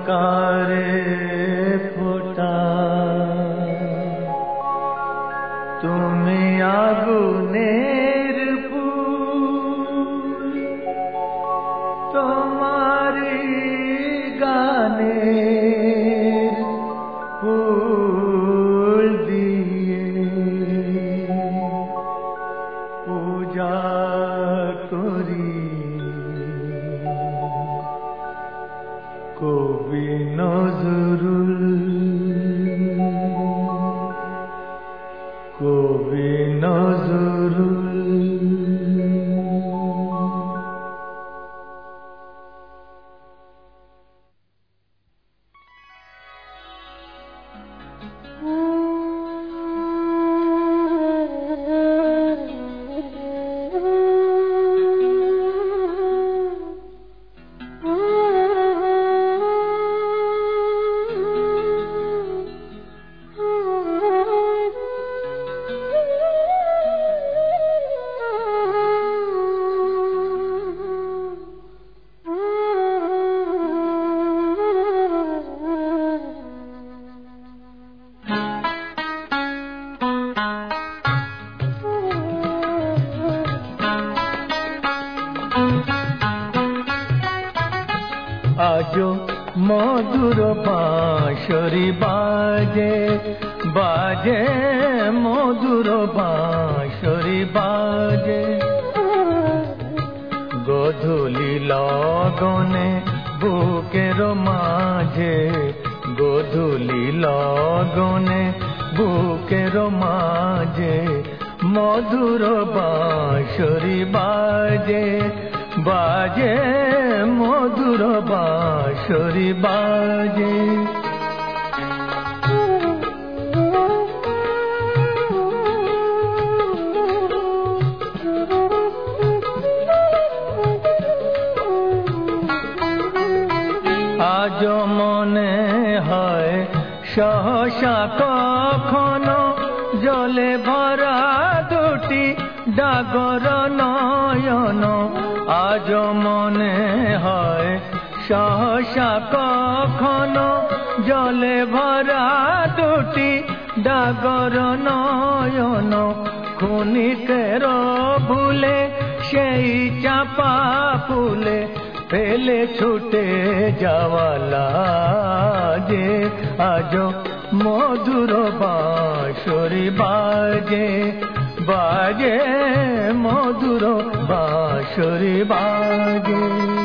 অন্ধকারে ফোটা তুমি আগুনের ফুল তোমারি গানের ফুল দিয়ে পূজা করি কবি নজরুল কবি নজরুল। আজো মধুর বাঁশরি বাজে বাজে মধুর বাঁশরি বাজে গোধূলি লগনে বুকের মাঝে গোধূলি লগনে বুকের মাঝে মধুর বাঁশরি বাজে বাজে মধুর বাঁশরি বাজে। আজ মনে হয় সহসা কখনো জলে ভরা দুটি ডাগর নয়ন আজ মনে হয় সহসা কখনো জলে ভরা দুটি ডাগর নয়ন ক্ষণিকের ভুলে সেই চাপা ফুলে ফেলে ছুটে যাওয়া লাগে আজ মধুর বাঁশরি বাজে বাজে মধুর বাঁশরি বাজে।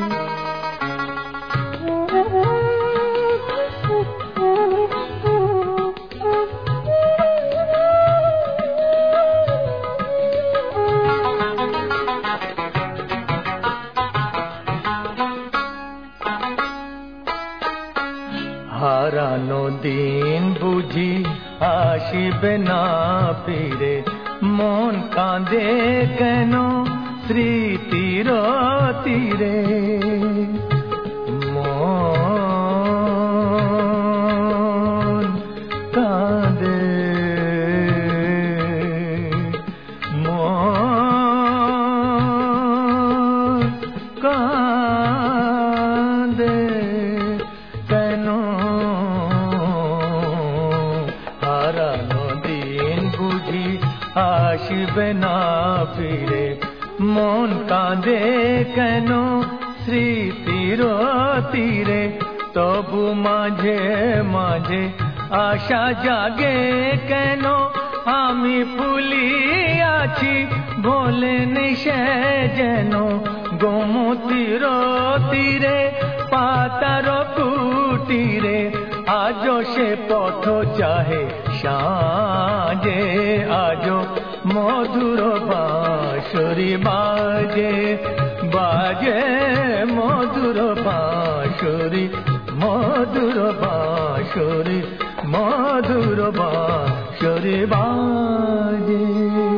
হারানো দিন বুঝি আসিবে না ফিরে মন কাঁদে কেন স্মৃতির তীরে মন কাঁদে মন কাঁদে কেন হারানো দিন বুঝি আসিবে না ফিরে মন কাঁদে কেন স্মৃতির তীরে তবু মাঝে মাঝে আশা জাগে কেন আমি ফুলিয়াছি ভোলেনি সে যেন গোমতীর তীরে পাতার কুটিরে আজ সে পথ চাহে সাজে আজ মধুর বাঁশরি বাজে বাজে মধুর বাঁশরি মধুর বাঁশরি মধুর বাঁশরি বাজে।